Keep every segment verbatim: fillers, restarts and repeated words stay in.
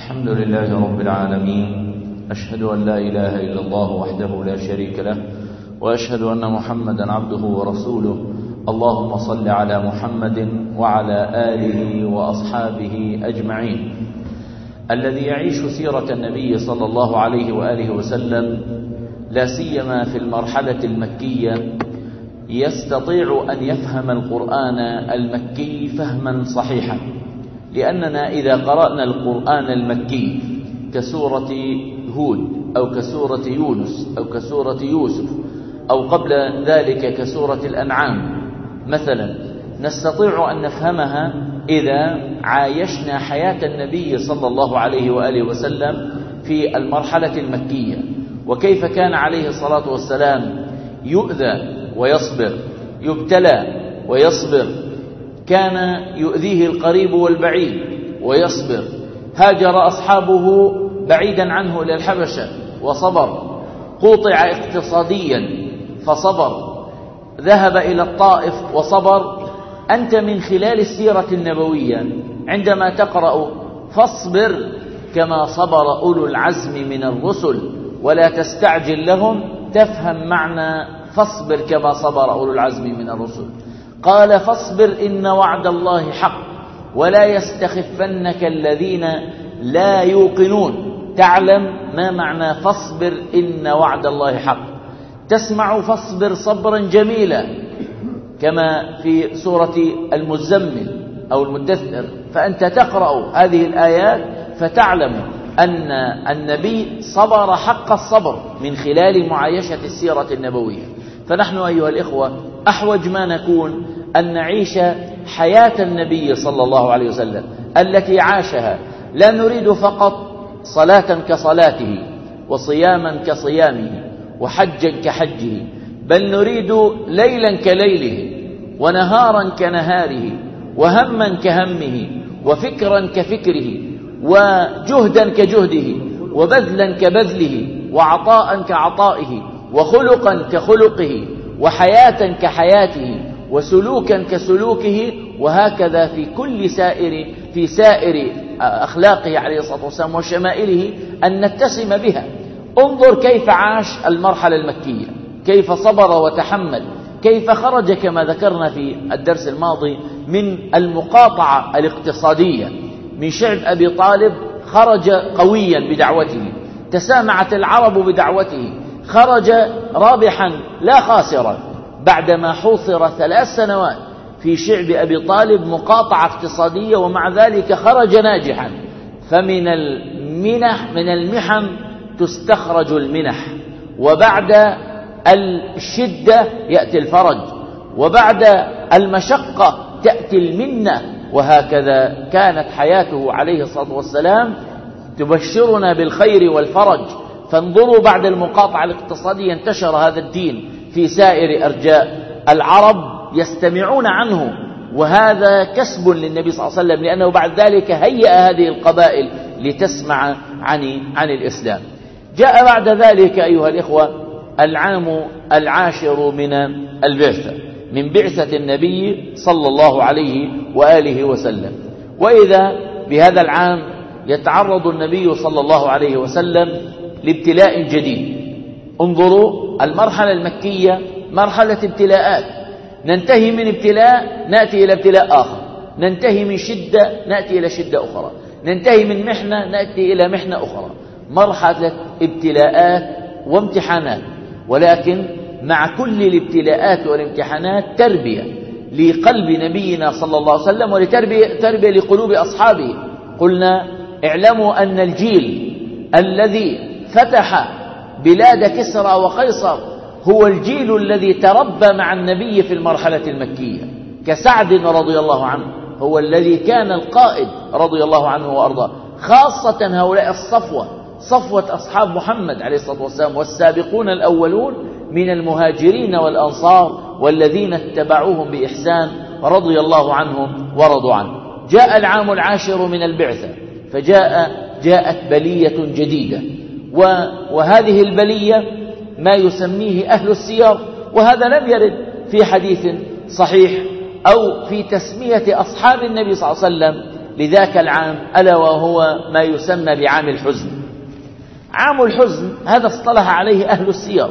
الحمد لله رب العالمين، أشهد أن لا إله إلا الله وحده لا شريك له، وأشهد أن محمدا عبده ورسوله. اللهم صل على محمد وعلى آله وأصحابه أجمعين. الذي يعيش سيرة النبي صلى الله عليه وآله وسلم لا سيما في المرحلة المكية يستطيع أن يفهم القرآن المكي فهما صحيحا، لأننا إذا قرأنا القرآن المكي كسورة هود أو كسورة يونس أو كسورة يوسف أو قبل ذلك كسورة الأنعام مثلا، نستطيع أن نفهمها إذا عايشنا حياة النبي صلى الله عليه وآله وسلم في المرحلة المكية، وكيف كان عليه الصلاة والسلام يؤذى ويصبر، يبتلى ويصبر، كان يؤذيه القريب والبعيد ويصبر، هاجر أصحابه بعيدا عنه إلى الحبشة وصبر، قوطع اقتصاديا فصبر، ذهب إلى الطائف وصبر. أنت من خلال السيرة النبوية عندما تقرأ فاصبر كما صبر أولو العزم من الرسل ولا تستعجل لهم، تفهم معنى فاصبر كما صبر أولو العزم من الرسل. قال فاصبر إن وعد الله حق ولا يستخفنك الذين لا يوقنون. تعلم ما معنى فاصبر إن وعد الله حق، تسمع فاصبر صبرا جميلا كما في سورة المزمل أو المدثر، فأنت تقرأ هذه الآيات فتعلم أن النبي صبر حق الصبر من خلال معايشة السيرة النبوية. فنحن أيها الإخوة أحوج ما نكون أن نعيش حياة النبي صلى الله عليه وسلم التي عاشها. لا نريد فقط صلاة كصلاته وصياما كصيامه وحجا كحجه، بل نريد ليلا كليله ونهارا كنهاره وهما كهمه وفكرا كفكره وجهدا كجهده وبذلا كبذله وعطاء كعطائه وخلقا كخلقه وحياة كحياته وسلوكا كسلوكه، وهكذا في كل سائر في سائر أخلاقه عليه الصلاة والسلام وشمائله أن نتسم بها. انظر كيف عاش المرحلة المكية، كيف صبر وتحمل، كيف خرج كما ذكرنا في الدرس الماضي من المقاطعة الاقتصادية من شعب أبي طالب، خرج قويا بدعوته، تسامعت العرب بدعوته، خرج رابحا لا خاسرا بعدما حوصر ثلاث سنوات في شعب أبي طالب مقاطعة اقتصادية، ومع ذلك خرج ناجحا. فمن المنح من المحن تستخرج المنح، وبعد الشدة يأتي الفرج، وبعد المشقة تأتي المنة، وهكذا كانت حياته عليه الصلاة والسلام تبشرنا بالخير والفرج. فانظروا بعد المقاطعة الاقتصادية انتشر هذا الدين في سائر أرجاء العرب يستمعون عنه، وهذا كسب للنبي صلى الله عليه وسلم، لأنه بعد ذلك هيأ هذه القبائل لتسمع عن عن الإسلام. جاء بعد ذلك أيها الإخوة العام العاشر من البعثة، من بعثة النبي صلى الله عليه وآله وسلم، وإذا بهذا العام يتعرض النبي صلى الله عليه وسلم لابتلاء جديد. انظروا المرحلة المكية مرحلة ابتلاءات، ننتهي من ابتلاء نأتي إلى ابتلاء آخر، ننتهي من شدة نأتي إلى شدة أخرى، ننتهي من محنة نأتي إلى محنة أخرى، مرحلة ابتلاءات وامتحانات. ولكن مع كل الابتلاءات والامتحانات تربية لقلب نبينا صلى الله عليه وسلم ولتربية تربية لقلوب أصحابه. قلنا اعلموا أن الجيل الذي فتح بلاد كسرى وقيصر هو الجيل الذي تربى مع النبي في المرحلة المكية، كسعد رضي الله عنه هو الذي كان القائد رضي الله عنه وأرضاه، خاصة هؤلاء الصفوة صفوة أصحاب محمد عليه الصلاة والسلام والسابقون الأولون من المهاجرين والأنصار والذين اتبعوهم بإحسان رضي الله عنهم ورضوا عنه. جاء العام العاشر من البعثة، فجاء جاءت بلية جديدة، وهذه البلية ما يسميه أهل السير، وهذا لم يرد في حديث صحيح أو في تسمية أصحاب النبي صلى الله عليه وسلم لذاك العام، ألا وهو ما يسمى بعام الحزن. عام الحزن هذا اصطلح عليه أهل السير،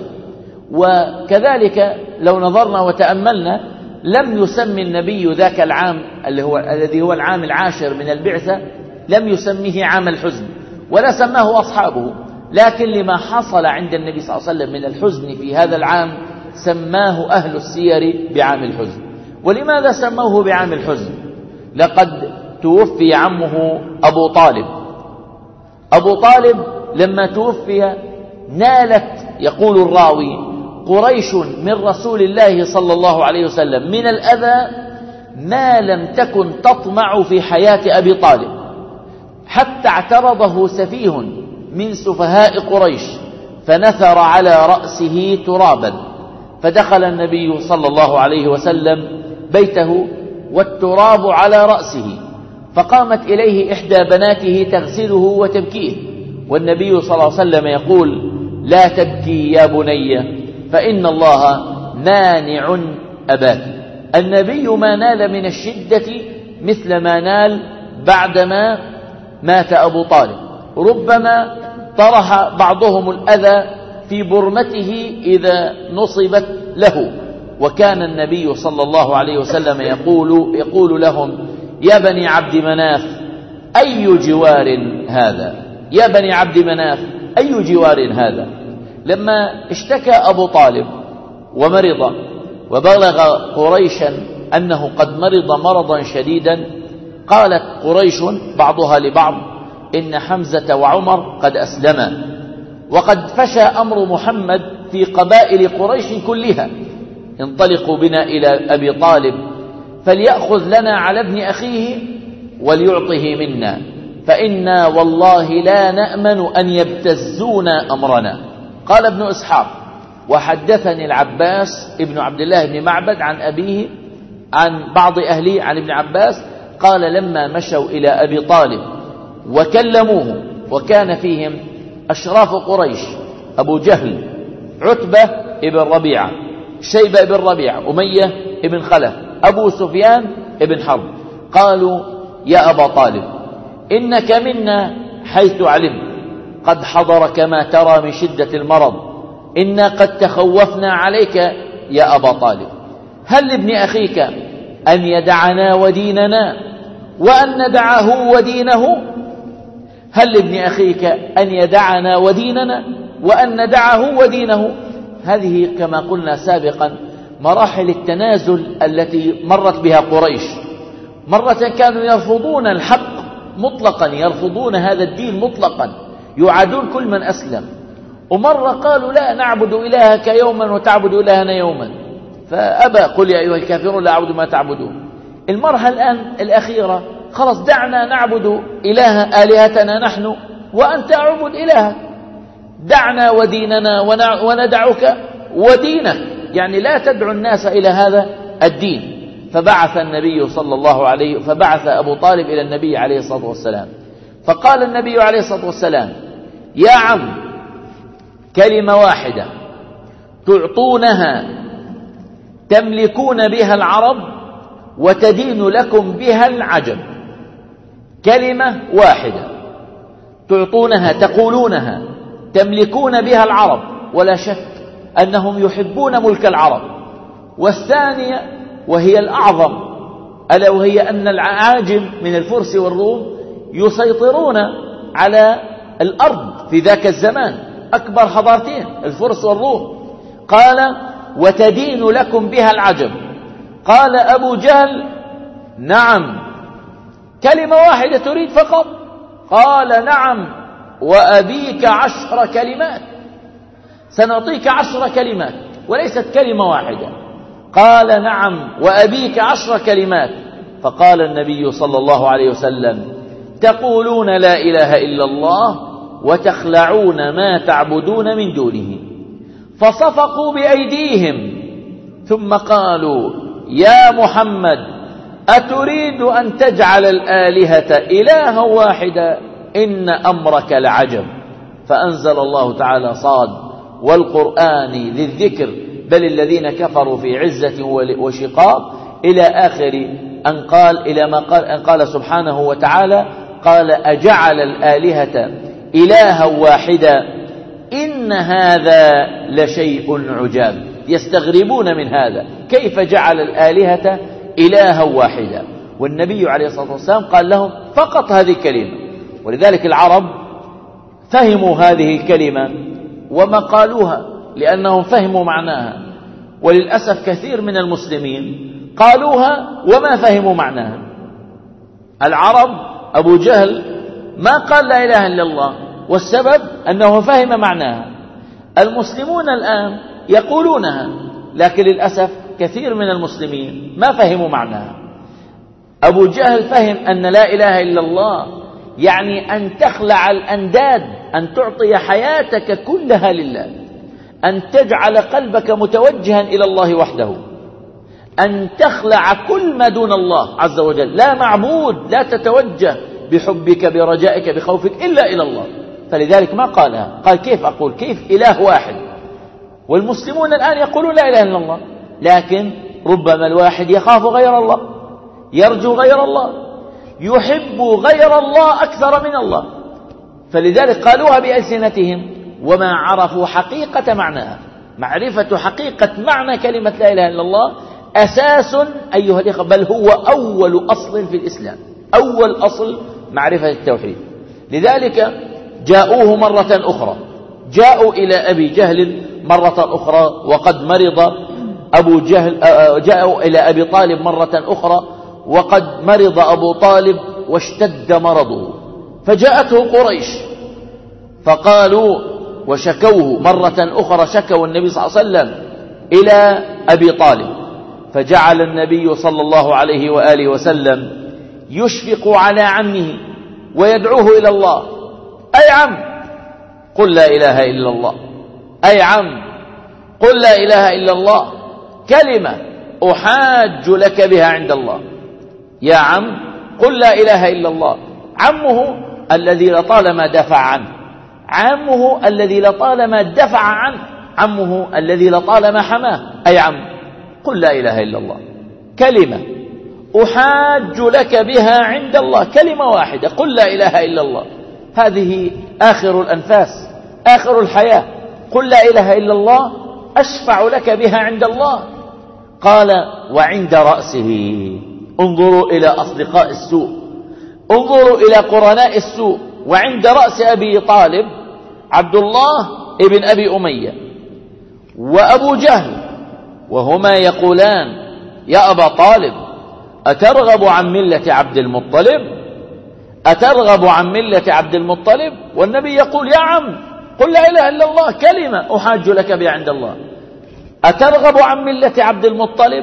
وكذلك لو نظرنا وتأملنا لم يسمي النبي ذاك العام اللي هو الذي هو العام العاشر من البعثة، لم يسميه عام الحزن ولا سماه أصحابه، لكن لما حصل عند النبي صلى الله عليه وسلم من الحزن في هذا العام سماه أهل السير بعام الحزن. ولماذا سموه بعام الحزن؟ لقد توفي عمه أبو طالب. أبو طالب لما توفي نالت، يقول الراوي، قريش من رسول الله صلى الله عليه وسلم من الأذى ما لم تكن تطمع في حياة أبي طالب، حتى اعترضه سفيه من سفهاء قريش فنثر على رأسه ترابا، فدخل النبي صلى الله عليه وسلم بيته والتراب على رأسه، فقامت إليه إحدى بناته تغسله وتبكيه، والنبي صلى الله عليه وسلم يقول: لا تبكي يا بني فإن الله مانع أباك. النبي ما نال من الشدة مثل ما نال بعدما مات أبو طالب، ربما طرح بعضهم الأذى في برمته إذا نصبت له، وكان النبي صلى الله عليه وسلم يقول, يقول لهم: يا بني عبد مناف أي جوار هذا، يا بني عبد مناف أي جوار هذا. لما اشتكى أبو طالب ومرض وبلغ قريشا أنه قد مرض مرضا شديدا، قالت قريش بعضها لبعض: إن حمزة وعمر قد أسلما، وقد فشى أمر محمد في قبائل قريش كلها، انطلقوا بنا إلى أبي طالب فليأخذ لنا على ابن أخيه وليعطه منا، فإنا والله لا نأمن أن يبتزونا أمرنا. قال ابن إسحاق: وحدثني العباس ابن عبد الله بن معبد عن أبيه عن بعض أهله عن ابن عباس قال: لما مشوا إلى أبي طالب وكلموه، وكان فيهم أشراف قريش: أبو جهل، عتبة ابن ربيعة، شيبة ابن ربيعة، أمية ابن خلف، أبو سفيان ابن حرب، قالوا: يا أبا طالب إنك منا حيث علمت، قد حضرك ما ترى من شدة المرض، إنا قد تخوفنا عليك يا أبا طالب، هل لابن أخيك أن يدعنا وديننا وأن ندعه ودينه؟ هل لابن أخيك أن يدعنا وديننا وأن ندعه ودينه؟ هذه كما قلنا سابقا مراحل التنازل التي مرت بها قريش. مرة كانوا يرفضون الحق مطلقا، يرفضون هذا الدين مطلقا، يعادون كل من أسلم، ومرة قالوا: لا نعبد إلهك يوما وتعبد إلهنا يوما، فأبى: قل يا أيها الكافرون لا أعبد ما تعبدون. المرحلة الآن الأخيرة خلاص، دعنا نعبد إله آلهتنا نحن وأنت أعبد إلهك، دعنا وديننا وندعك ودينك، يعني لا تدعو الناس إلى هذا الدين. فبعث النبي صلى الله عليه فبعث أبو طالب إلى النبي عليه الصلاة والسلام، فقال النبي عليه الصلاة والسلام: يا عم، كلمة واحدة تعطونها تملكون بها العرب وتدين لكم بها العجم. كلمة واحدة تعطونها تقولونها تملكون بها العرب، ولا شك أنهم يحبون ملك العرب. والثانية وهي الأعظم، ألا وهي أن العاجم من الفرس والروم يسيطرون على الأرض في ذاك الزمان، أكبر حضارتين الفرس والروم. قال: وتدين لكم بها العجم. قال أبو جهل: نعم، كلمة واحدة تريد فقط؟ قال: نعم، وأبيك عشر كلمات، سنعطيك عشر كلمات وليست كلمة واحدة. قال: نعم، وأبيك عشر كلمات. فقال النبي صلى الله عليه وسلم: تقولون لا إله إلا الله وتخلعون ما تعبدون من دونه. فصفقوا بأيديهم ثم قالوا: يا محمد، أتريد أن تجعل الآلهة إلها واحدا؟ إن أمرك لعجب. فأنزل الله تعالى: صاد والقرآن ذي الذكر بل الذين كفروا في عزة وشقاق، إلى آخر أن قال إلى ما قال, أن قال سبحانه وتعالى قال أجعل الآلهة إلها واحدا إن هذا لشيء عجاب. يستغربون من هذا، كيف جعل الآلهة إلها واحدا؟ والنبي عليه الصلاة والسلام قال لهم فقط هذه الكلمة. ولذلك العرب فهموا هذه الكلمة وما قالوها لأنهم فهموا معناها، وللأسف كثير من المسلمين قالوها وما فهموا معناها. العرب أبو جهل ما قال لا إله إلا الله، والسبب أنه فهم معناها. المسلمون الآن يقولونها، لكن للأسف كثير من المسلمين ما فهموا معناها. أبو جهل فهم أن لا إله إلا الله يعني أن تخلع الأنداد، أن تعطي حياتك كلها لله، أن تجعل قلبك متوجها إلى الله وحده، أن تخلع كل ما دون الله عز وجل، لا معبود، لا تتوجه بحبك برجائك بخوفك إلا إلى الله. فلذلك ما قالها، قال كيف أقول كيف إله واحد؟ والمسلمون الآن يقولون لا إله إلا الله، لكن ربما الواحد يخاف غير الله، يرجو غير الله، يحب غير الله أكثر من الله، فلذلك قالوها بألسنتهم وما عرفوا حقيقة معناها. معرفة حقيقة معنى كلمة لا إله إلا الله أساس أيها الإخوة، بل هو أول أصل في الإسلام، أول أصل معرفة التوحيد. لذلك جاءوه مرة أخرى، جاءوا إلى أبي جهل مرة أخرى وقد مرض أبو جهل، جاءوا إلى أبي طالب مرة أخرى وقد مرض أبو طالب واشتد مرضه، فجاءته قريش فقالوا وشكوه مرة أخرى، شكوا النبي صلى الله عليه وسلم إلى أبي طالب، فجعل النبي صلى الله عليه وآله وسلم يشفق على عمه ويدعوه إلى الله: أي عم قل لا إله إلا الله، أي عم قل لا إله إلا الله، كلمة أحاج لك بها عند الله. يا عم قل لا إله إلا الله. عمه الذي لطالما دفع عنه، عمه الذي لطالما دفع عنه، عمه الذي لطالما حماه: أي عم قل لا إله إلا الله، كلمة أحاج لك بها عند الله، كلمة واحدة، قل لا إله إلا الله، هذه آخر الأنفاس، آخر الحياة. قل لا إله إلا الله أشفع لك بها عند الله. قال: وعند رأسه. انظروا إلى أصدقاء السوء، انظروا إلى قرناء السوء. وعند رأس أبي طالب عبد الله ابن أبي أمية وأبو جهل، وهما يقولان: يا أبا طالب أترغب عن ملة عبد المطلب؟ أترغب عن ملة عبد المطلب؟ والنبي يقول: يا عم قل لا إله إلا الله، كلمة أحاج لك بها عند الله. أترغب عن ملة عبد المطلب؟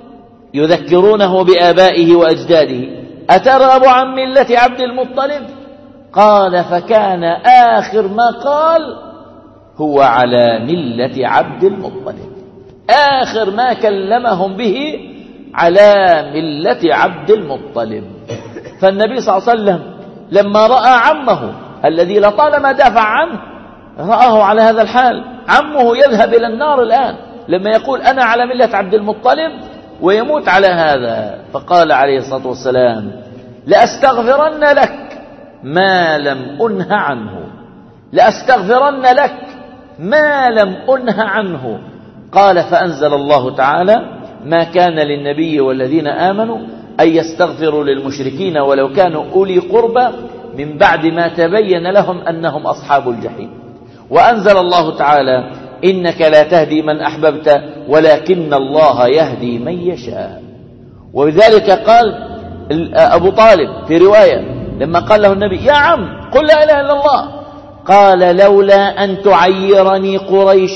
يذكرونه بآبائه وأجداده: أترغب عن ملة عبد المطلب؟ قال: فكان آخر ما قال: هو على ملة عبد المطلب. آخر ما كلمهم به على ملة عبد المطلب. فالنبي صلى الله عليه وسلم لما رأى عمه الذي لطالما دافع عنه رآه على هذا الحال، عمه يذهب إلى النار الآن لما يقول أنا على ملة عبد المطلب ويموت على هذا. فقال عليه الصلاة والسلام: لأستغفرن لك ما لم أنه عنه، لأستغفرن لك ما لم أنه عنه. قال: فأنزل الله تعالى: ما كان للنبي والذين آمنوا أن يستغفروا للمشركين ولو كانوا أولي قربى من بعد ما تبين لهم أنهم أصحاب الجحيم. وأنزل الله تعالى: إنك لا تهدي من أحببت ولكن الله يهدي من يشاء. وبذلك قال أبو طالب في رواية لما قال له النبي: يا عم قل لا إله إلا الله، قال: لولا أن تعيرني قريش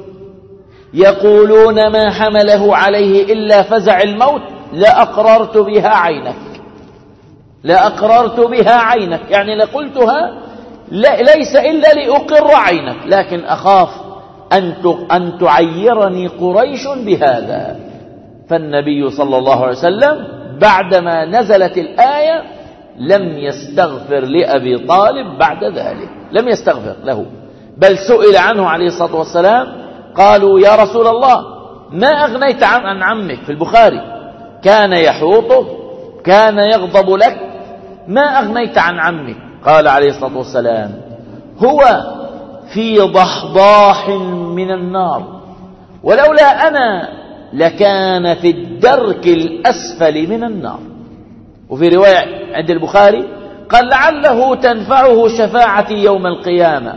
يقولون ما حمله عليه إلا فزع الموت لأقررت بها عينك، لأقررت بها عينك، يعني لقلتها ليس إلا لأقر عينك، لكن أخاف أن تعيرني قريش بهذا. فالنبي صلى الله عليه وسلم بعدما نزلت الآية لم يستغفر لأبي طالب بعد ذلك، لم يستغفر له، بل سئل عنه عليه الصلاة والسلام، قالوا: يا رسول الله ما أغنيت عن عمك؟ في البخاري: كان يحوطه كان يغضب لك ما أغنيت عن عمك. قال عليه الصلاة والسلام هو في ضحضاح من النار ولولا أنا لكان في الدرك الأسفل من النار. وفي رواية عند البخاري قال لعله تنفعه شفاعتي يوم القيامة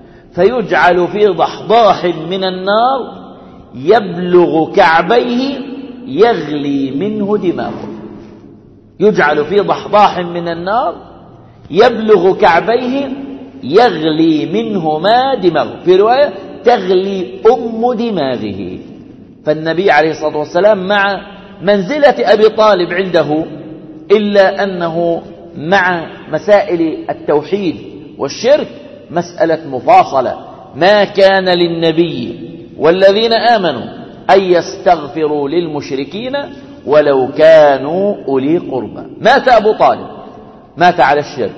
فيجعل في ضحضاح من النار يبلغ كعبيه يغلي منه دماغه. يجعل في ضحضاح من النار يبلغ كعبيه يغلي منهما دماغه، في رواية تغلي أم دماغه. فالنبي عليه الصلاة والسلام مع منزلة أبي طالب عنده إلا أنه مع مسائل التوحيد والشرك مسألة مفاصلة. ما كان للنبي والذين آمنوا أن يستغفروا للمشركين ولو كانوا أولي قربى. مات أبو طالب، مات على الشرك.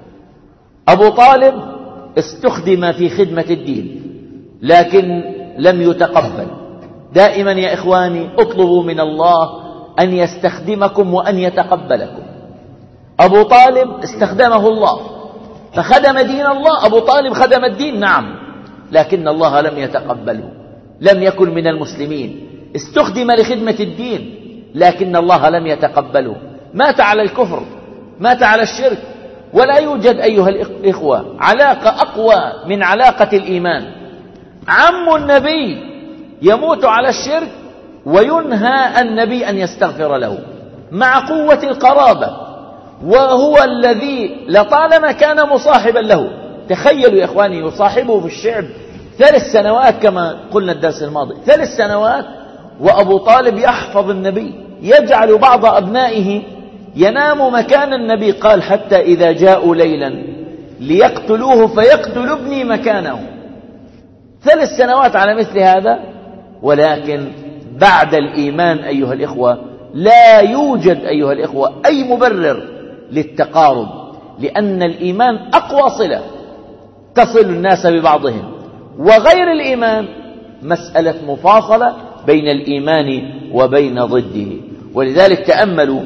أبو طالب استخدم في خدمة الدين لكن لم يتقبل. دائما يا إخواني اطلبوا من الله أن يستخدمكم وأن يتقبلكم. أبو طالب استخدمه الله فخدم دين الله. أبو طالب خدم الدين نعم، لكن الله لم يتقبله، لم يكن من المسلمين. استخدم لخدمة الدين لكن الله لم يتقبله، مات على الكفر، مات على الشرك. ولا يوجد أيها الإخوة علاقة أقوى من علاقة الإيمان. عم النبي يموت على الشرك وينهى النبي أن يستغفر له مع قوة القرابة، وهو الذي لطالما كان مصاحبا له. تخيلوا يا إخواني يصاحبه في الشعب ثلاث سنوات كما قلنا الدرس الماضي، ثلاث سنوات وأبو طالب يحفظ النبي، يجعل بعض أبنائه ينام مكان النبي. قال حتى إذا جاءوا ليلا ليقتلوه فيقتل ابني مكانه. ثلاث سنوات على مثل هذا. ولكن بعد الإيمان أيها الإخوة لا يوجد أيها الإخوة أي مبرر للتقارب، لأن الإيمان أقوى صلة تصل الناس ببعضهم، وغير الإيمان مسألة مفاصلة بين الإيمان وبين ضده. ولذلك تأملوا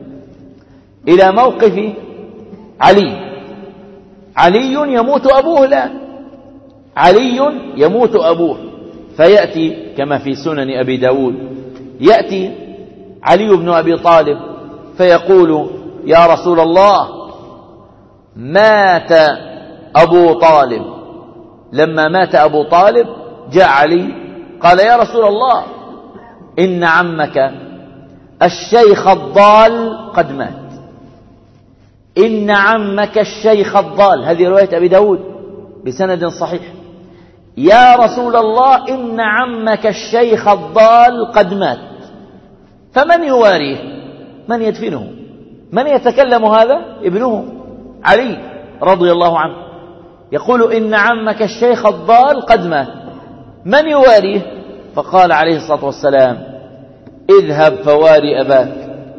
إلى موقف علي. علي يموت أبوه الآن، علي يموت أبوه، فيأتي كما في سنن أبي داود، يأتي علي بن أبي طالب فيقول يا رسول الله مات أبو طالب. لما مات أبو طالب جاء علي قال يا رسول الله إن عمك الشيخ الضال قد مات. إن عمك الشيخ الضال، هذه رواية أبي داود بسند صحيح. يا رسول الله إن عمك الشيخ الضال قد مات، فمن يواريه؟ من يدفنه؟ من يتكلم هذا؟ ابنه علي رضي الله عنه يقول إن عمك الشيخ الضال قد مات، من يواريه؟ فقال عليه الصلاة والسلام اذهب فواري أباك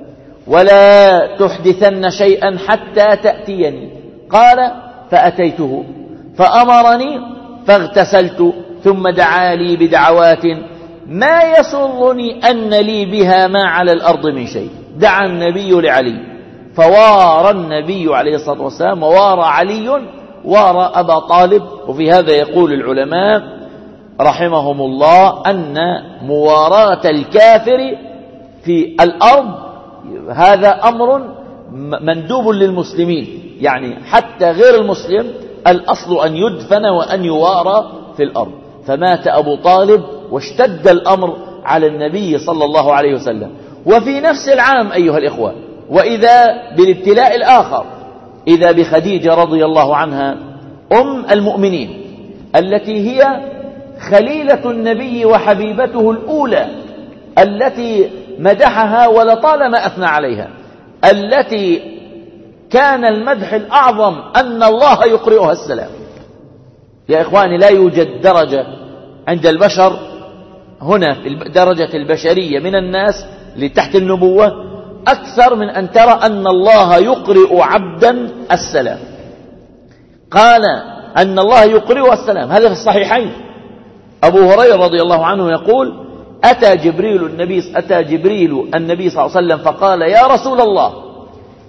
ولا تحدثن شيئا حتى تأتيني. قال فأتيته فأمرني فاغتسلت ثم دعا لي بدعوات ما يسرني أن لي بها ما على الأرض من شيء. دعا النبي لعلي فوارى النبي عليه الصلاة والسلام ووارى علي وارى أبا طالب. وفي هذا يقول العلماء رحمهم الله أن مواراة الكافر في الأرض هذا أمر مندوب للمسلمين، يعني حتى غير المسلم الأصل أن يدفن وأن يوارى في الأرض. فمات أبو طالب واشتد الأمر على النبي صلى الله عليه وسلم. وفي نفس العام أيها الإخوة وإذا بالابتلاء الآخر، إذا بخديجة رضي الله عنها أم المؤمنين التي هي خليلة النبي وحبيبته الأولى، التي مدحها ولطالما أثنى عليها، التي كان المدح الأعظم أن الله يقرئها السلام. يا إخواني لا يوجد درجة عند البشر هنا في درجة البشرية من الناس لتحت النبوة أكثر من أن ترى أن الله يقرئ عبدا السلام. قال أن الله يقرئ السلام، هذا في الصحيحين. أبو هريرة رضي الله عنه يقول أتى جبريل النبي أتى جبريل النبي صلى الله عليه وسلم فقال يا رسول الله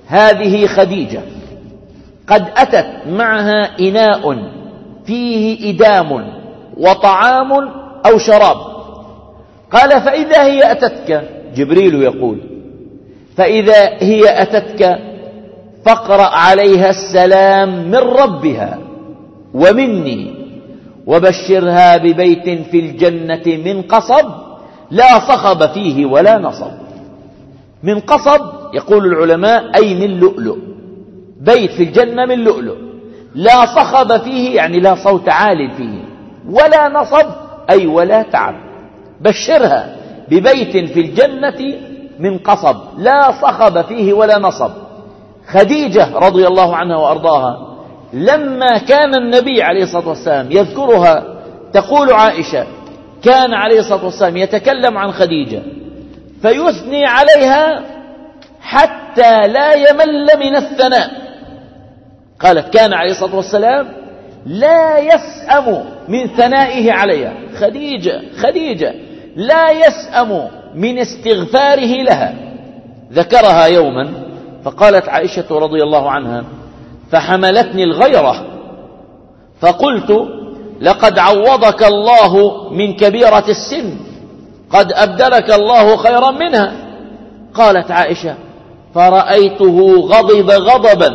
هذه خديجة قد أتت معها إناء فيه إدام وطعام أو شراب. قال فإذا هي أتتك، جبريل يقول، فإذا هي أتتك فاقرأ عليها السلام من ربها ومني، وبشرها ببيت في الجنة من قصب لا صخب فيه ولا نصب. من قصب يقول العلماء أي من لؤلؤ، بيت في الجنة من لؤلؤ، لا صخب فيه يعني لا صوت عال فيه، ولا نصب أي ولا تعب. بشرها ببيت في الجنة من قصب لا صخب فيه ولا نصب. خديجة رضي الله عنها وأرضاها لما كان النبي عليه الصلاة والسلام يذكرها، تقول عائشة كان عليه الصلاة والسلام يتكلم عن خديجة فيثني عليها حتى لا يمل من الثناء. قالت كان عليه الصلاة والسلام لا يسأم من ثنائه عليها، خديجة خديجة لا يسأم من استغفاره لها. ذكرها يوما فقالت عائشة رضي الله عنها فحملتني الغيرة فقلت لقد عوضك الله من كبيرة السن، قد أبدلك الله خيرا منها. قالت عائشة فرأيته غضب غضبا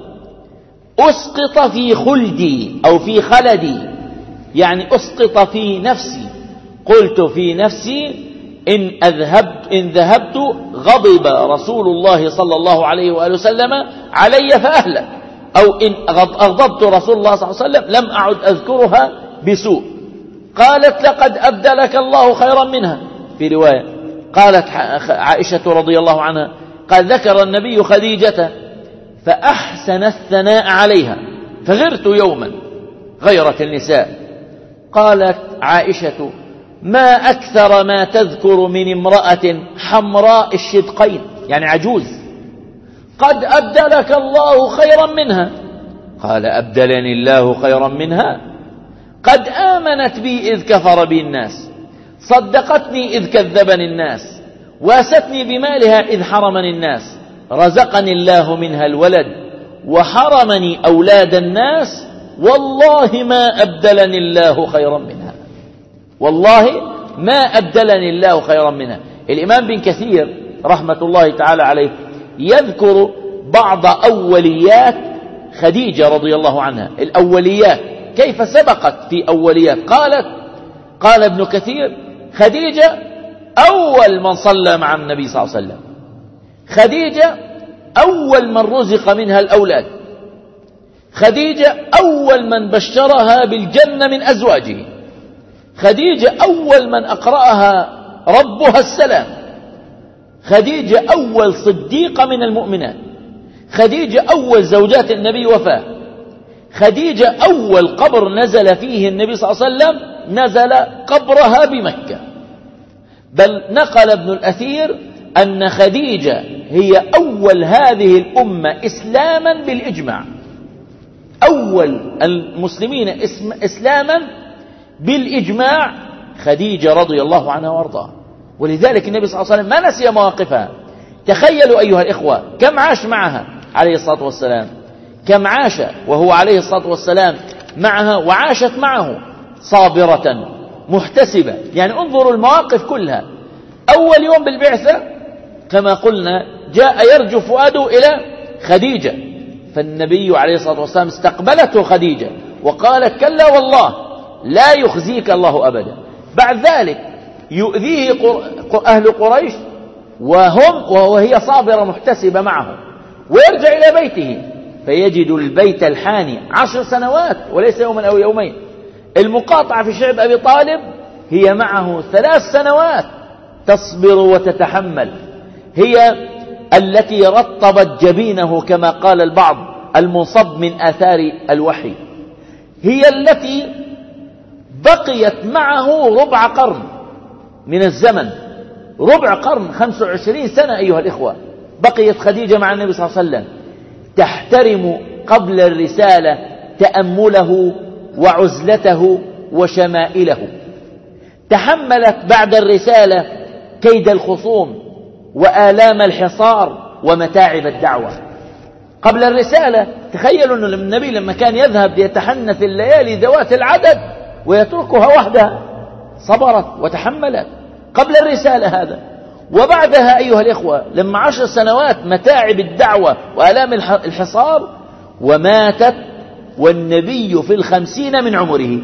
أسقط في خلدي أو في خلدي، يعني أسقط في نفسي. قلت في نفسي إن أذهبت إن ذهبت غضب رسول الله صلى الله عليه وآله وسلم علي فأهلك، أو إن أغضبت رسول الله صلى الله عليه وسلم لم أعد أذكرها بسوء. قالت لقد أبدلك الله خيرا منها. في رواية قالت عائشة رضي الله عنها قال ذكر النبي خديجة فأحسن الثناء عليها فغرت يوما غيرة النساء. قالت عائشة ما أكثر ما تذكر من امرأة حمراء الشدقين، يعني عجوز، قد أبدلك الله خيرا منها. قال أبدلني الله خيرا منها؟ قد آمنت بي إذ كفر بي الناس، صدقتني إذ كذبني الناس، واستني بمالها إذ حرمني الناس، رزقني الله منها الولد وحرمني أولاد الناس، والله ما أبدلني الله خيرا منها، والله ما أبدلني الله خيرا منها. الإمام بن كثير رحمة الله تعالى عليه يذكر بعض أوليات خديجة رضي الله عنها. الأوليات كيف سبقت في أوليات. قالت قال ابن كثير خديجة أول من صلى مع النبي صلى الله عليه وسلم، خديجة أول من رزق منها الأولاد، خديجة أول من بشرها بالجنة من أزواجه، خديجة أول من أقرأها ربها السلام، خديجة أول صديقة من المؤمنات، خديجة أول زوجات النبي وفاة، خديجة أول قبر نزل فيه النبي صلى الله عليه وسلم نزل قبرها بمكة. بل نقل ابن الأثير أن خديجة هي أول هذه الأمة إسلاما بالإجماع، أول المسلمين إسلاما بالإجماع خديجة رضي الله عنها وارضاها. ولذلك النبي صلى الله عليه وسلم ما نسي مواقفها. تخيلوا أيها الإخوة كم عاش معها عليه الصلاة والسلام، كم عاش وهو عليه الصلاة والسلام معها وعاشت معه صابرة محتسبة. يعني انظروا المواقف كلها. أول يوم بالبعثة كما قلنا جاء يرجو فؤاده إلى خديجة، فالنبي عليه الصلاة والسلام استقبلته خديجة وقالت كلا والله لا يخزيك الله أبدا. بعد ذلك يؤذيه أهل قريش وهم وهي صابرة محتسبة معه، ويرجع إلى بيته فيجد البيت الحاني عشر سنوات وليس يوما أو يومين. المقاطعة في شعب أبي طالب هي معه ثلاث سنوات تصبر وتتحمل، هي التي رطبت جبينه كما قال البعض المنصب من آثار الوحي، هي التي بقيت معه ربع قرن من الزمن، ربع قرن خمس وعشرين سنة أيها الإخوة بقيت خديجة مع النبي صلى الله عليه وسلم تحترم قبل الرسالة تأمله وعزلته وشمائله، تحملت بعد الرسالة كيد الخصوم وآلام الحصار ومتاعب الدعوة، قبل الرسالة. تخيلوا أن النبي لما كان يذهب يتحنى في الليالي ذوات العدد ويتركها وحدها صبرت وتحملت قبل الرسالة هذا. وبعدها أيها الإخوة لما عشر سنوات متاعب الدعوة وآلام الحصار وماتت والنبي في الخمسين من عمره،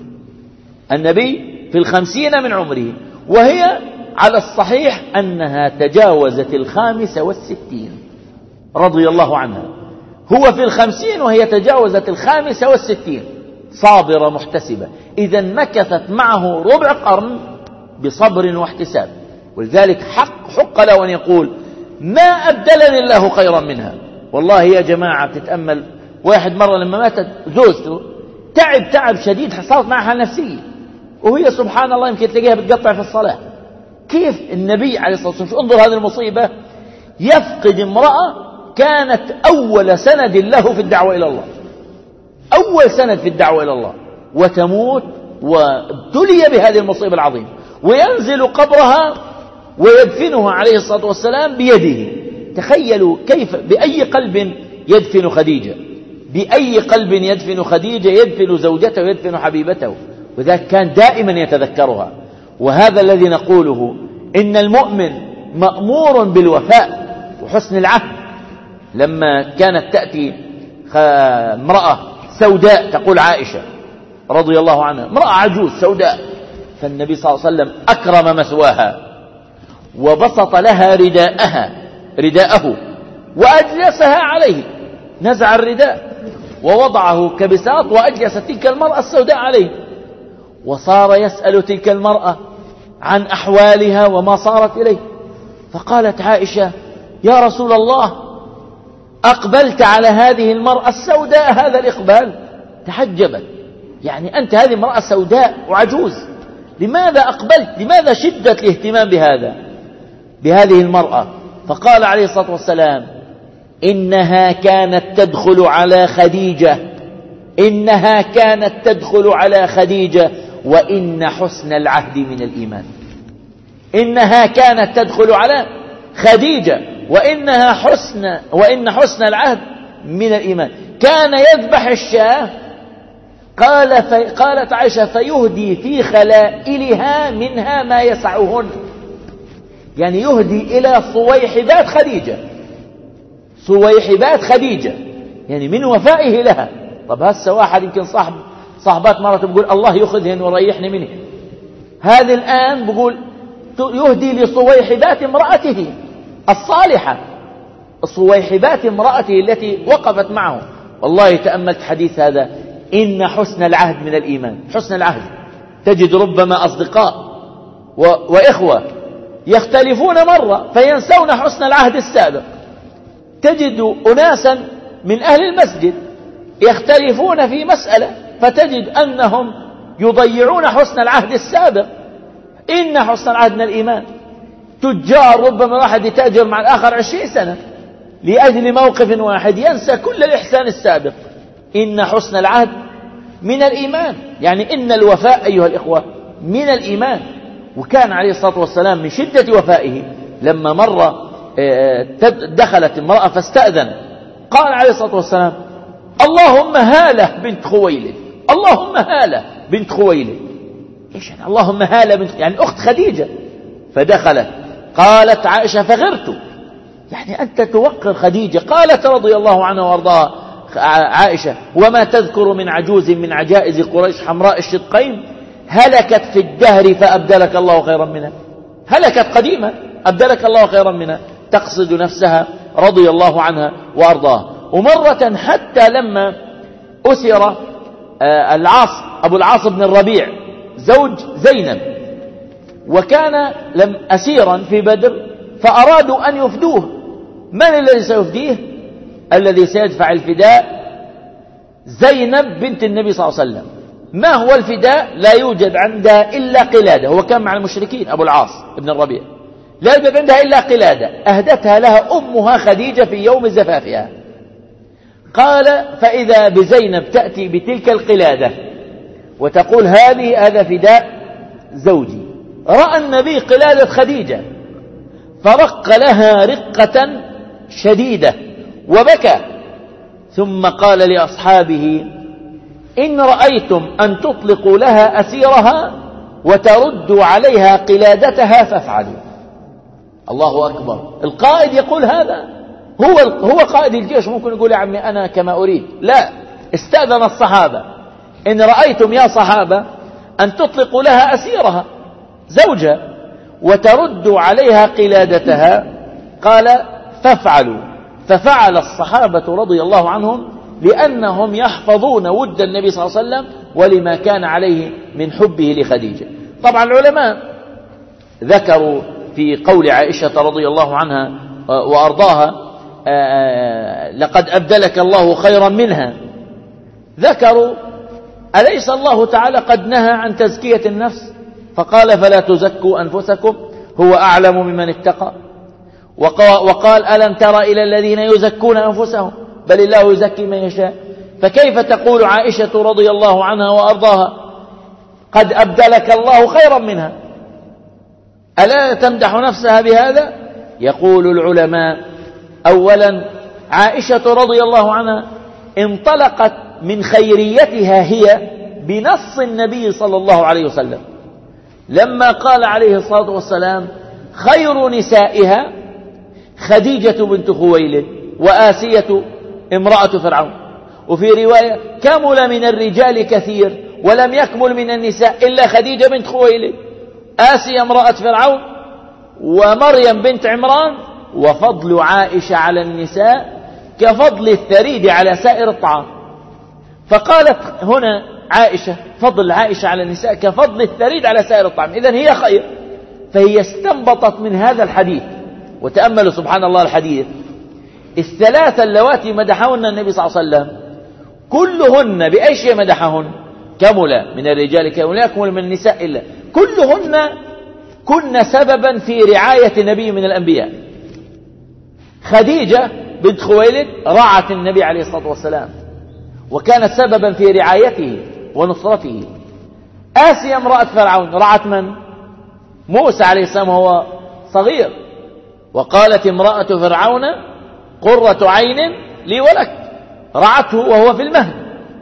النبي في الخمسين من عمره، وهي على الصحيح أنها تجاوزت الخامسة والستين رضي الله عنها. هو في الخمسين وهي تجاوزت الخامسة والستين صابرة محتسبة. إذا مكثت معه ربع قرن بصبر واحتساب. ولذلك حق حق له أن يقول ما أبدلني الله خيرا منها. والله يا جماعة بتتأمل، واحد مرة لما ماتت زوجته تعب تعب شديد حصلت معها نفسية، وهي سبحان الله يمكن تلاقيها بتقطع في الصلاة. كيف النبي عليه الصلاة والسلام، انظر هذه المصيبة، يفقد امرأة كانت أول سند له في الدعوة إلى الله، أول سند في الدعوة إلى الله، وتموت وابتلي بهذه المصيبة العظيمة، وينزل قبرها ويدفنها عليه الصلاة والسلام بيده. تخيلوا كيف، بأي قلب يدفن خديجة، بأي قلب يدفن خديجة، يدفن زوجته ويدفن حبيبته، وذلك كان دائما يتذكرها. وهذا الذي نقوله، إن المؤمن مأمور بالوفاء وحسن العهد. لما كانت تأتي امرأة سوداء، تقول عائشة رضي الله عنها، امرأة عجوز سوداء، فالنبي صلى الله عليه وسلم أكرم مثواها وبسط لها رداءها رداءه وأجلسها عليه، نزع الرداء ووضعه كبساط وأجلس تلك المرأة السوداء عليه، وصار يسأل تلك المرأة عن أحوالها وما صارت إليه. فقالت عائشة يا رسول الله أقبلت على هذه المرأة السوداء هذا الإقبال؟ تحجبت، يعني أنت هذه المرأة سوداء وعجوز، لماذا أقبلت؟ لماذا شدة الاهتمام بهذا بهذه المرأة؟ فقال عليه الصلاة والسلام إنها كانت تدخل على خديجة إنها كانت تدخل على خديجة وإن حسن العهد من الإيمان. إنها كانت تدخل على خديجة وإنها حسن وإن حسن العهد من الإيمان. كان يذبح الشاة، قال في قالت عائشة فيهدي في خلائلها منها ما يسعهن، يعني يهدي إلى صويحبات خديجة، صويحبات خديجة، يعني من وفائه لها. طب هسه واحد يمكن صاحب صاحبات مرته بيقول الله يأخذهن وريحني منه، هذه الآن بيقول يهدي لصويحبات امرأته الصالحة، صويحبات امرأته التي وقفت معه. والله تأملت حديث هذا، إن حسن العهد من الإيمان. حسن العهد، تجد ربما أصدقاء و... وإخوة يختلفون مرة فينسون حسن العهد السابق. تجد أناسا من أهل المسجد يختلفون في مسألة فتجد أنهم يضيعون حسن العهد السابق. إن حسن العهد من الإيمان. تجار ربما واحد يتاجر مع الآخر عشرين سنة لأجل موقف واحد ينسى كل الإحسان السابق. إن حسن العهد من الإيمان، يعني إن الوفاء أيها الإخوة من الإيمان. وكان عليه الصلاة والسلام من شدة وفائه لما مرة دخلت امرأة فاستأذن، قال عليه الصلاة والسلام اللهم هالة بنت خويلد، اللهم هالة بنت خويلد. إيش يعني اللهم هالة بنت، يعني أخت خديجة. فدخلت، قالت عائشة فغرت، يعني أنت توقر خديجة. قالت رضي الله عنها وارضاها عائشة وما تذكر من عجوز من عجائز قريش حمراء الشدقين هلكت في الدهر فأبدلك الله خيرا منها. هلكت قديما أبدلك الله خيرا منها، تقصد نفسها رضي الله عنها وارضاها. ومرة حتى لما أسر العاص أبو العاص بن الربيع زوج زينب، وكان لم أسيرا في بدر، فأرادوا أن يفدوه. من الذي سيفديه؟ الذي سيدفع الفداء زينب بنت النبي صلى الله عليه وسلم. ما هو الفداء؟ لا يوجد عندها إلا قلادة، هو كان مع المشركين أبو العاص بن الربيع، لا يوجد عندها إلا قلادة أهدتها لها أمها خديجة في يوم زفافها. قال فإذا بزينب تأتي بتلك القلادة وتقول هذه هذا فداء زوجي. رأى النبي قلادة خديجة فرق لها رقة شديدة وبكى ثم قال لأصحابه: إن رأيتم أن تطلقوا لها أسيرها وتردوا عليها قلادتها فافعلوا. الله أكبر. القائد يقول هذا، هو هو قائد الجيش، ممكن يقول: يا عمي أنا كما أريد. لا، استأذن الصحابة: إن رأيتم يا صحابة أن تطلقوا لها أسيرها، زوجها، وتردوا عليها قلادتها، قال: فافعلوا. ففعل الصحابة رضي الله عنهم، لأنهم يحفظون ود النبي صلى الله عليه وسلم ولما كان عليه من حبه لخديجة. طبعا العلماء ذكروا في قول عائشة رضي الله عنها وأرضاها: لقد أبدلك الله خيرا منها. ذكروا: أليس الله تعالى قد نهى عن تزكية النفس فقال: فلا تزكوا أنفسكم هو أعلم ممن اتقى. وقال: ألم تر إلى الذين يزكون أنفسهم بل الله يزكي من يشاء. فكيف تقول عائشة رضي الله عنها وأرضاها: قد أبدلك الله خيرا منها؟ ألا تمدح نفسها بهذا؟ يقول العلماء: أولا، عائشة رضي الله عنها انطلقت من خيريتها هي بنص النبي صلى الله عليه وسلم، لما قال عليه الصلاة والسلام: خير نسائها خديجة بنت خويلد وآسية امرأة فرعون. وفي رواية: كمل من الرجال كثير ولم يكمل من النساء إلا خديجة بنت خويلد، آسية امرأة فرعون، ومريم بنت عمران، وفضل عائشة على النساء كفضل الثريد على سائر الطعام. فقالت هنا عائشة: فضل عائشة على النساء كفضل الثريد على سائر الطعام، إذن هي خير. فهي استنبطت من هذا الحديث. وتأملوا سبحان الله الحديث: الثلاثة اللواتي مدحهن النبي صلى الله عليه وسلم كلهن بأي شيء مدحهن؟ كمل من الرجال كمل يكمل من النساء إلا، كلهن كن سببا في رعاية نبي من الأنبياء. خديجة بنت خويلد رعت النبي عليه الصلاة والسلام وكانت سببا في رعايته ونصرته. آسيا امرأة فرعون رعت من؟ موسى عليه السلام وهو صغير، وقالت امرأة فرعون: قرة عين لي ولك، رعته وهو في المهد.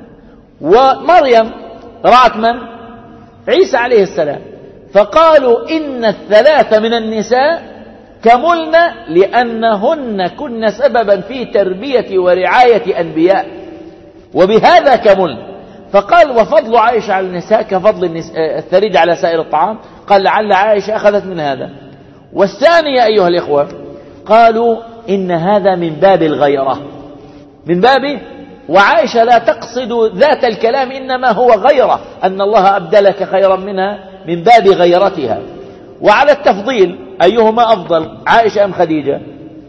ومريم رعت من؟ عيسى عليه السلام. فقالوا إن الثلاث من النساء كملن لأنهن كن سببا في تربية ورعاية أنبياء، وبهذا كملن. فقال: وفضل عائشة على النساء كفضل الثريد على سائر الطعام. قال: لعل عائشة أخذت من هذا. والثانية أيها الإخوة، قالوا إن هذا من باب الغيرة، من باب، وعائشة لا تقصد ذات الكلام، إنما هو غيرة أن الله أبدلك خيرا منها، من باب غيرتها. وعلى التفضيل، أيهما أفضل، عائشة أم خديجة؟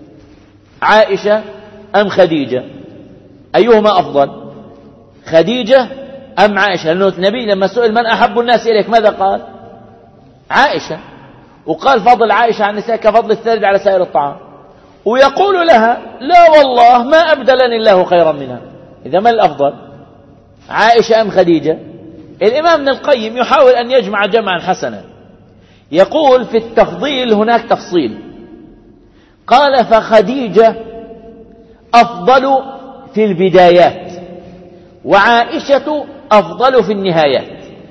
عائشة أم خديجة؟ أيهما أفضل، خديجة أم عائشة؟ لأنه النبي لما سئل: من أحب الناس إليك؟ ماذا قال؟ عائشة. وقال: فضل عائشة عن النساء كفضل الثريد على سائر الطعام. ويقول لها: لا والله ما أبدلني الله خيرا منها. إذا ما الأفضل، عائشة أم خديجة؟ الإمام ابن القيم يحاول أن يجمع جمعا حسنا، يقول: في التفضيل هناك تفصيل. قال: فخديجة أفضل في البدايات وعائشة أفضل في النهايات.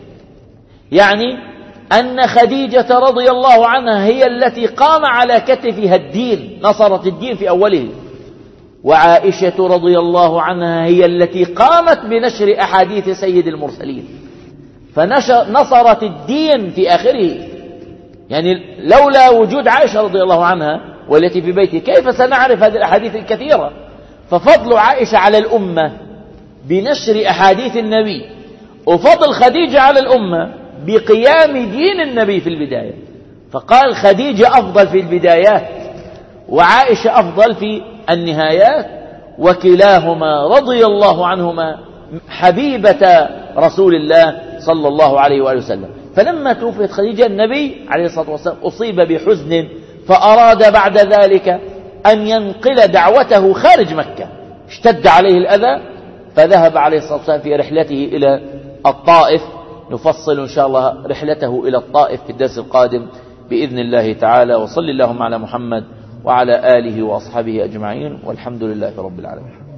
يعني أن خديجة رضي الله عنها هي التي قام على كتفها الدين، نصرت الدين في أوله، وعائشة رضي الله عنها هي التي قامت بنشر أحاديث سيد المرسلين، فنصرت الدين في آخره. يعني لولا وجود عائشة رضي الله عنها والتي في بيته كيف سنعرف هذه الأحاديث الكثيرة؟ ففضل عائشة على الأمة بنشر أحاديث النبي، وفضل خديجة على الأمة بقيام دين النبي في البداية. فقال: خديجة أفضل في البدايات وعائشة أفضل في النهايات، وكلاهما رضي الله عنهما حبيبة رسول الله صلى الله عليه وآله وسلم. فلما توفيت خديجة النبي عليه الصلاة والسلام أصيب بحزن، فأراد بعد ذلك أن ينقل دعوته خارج مكة، اشتد عليه الأذى، فذهب عليه الصلاة والسلام في رحلته إلى الطائف. نفصل إن شاء الله رحلته إلى الطائف في الدرس القادم بإذن الله تعالى. وصل اللهم على محمد وعلى آله وأصحابه أجمعين، والحمد لله رب العالمين.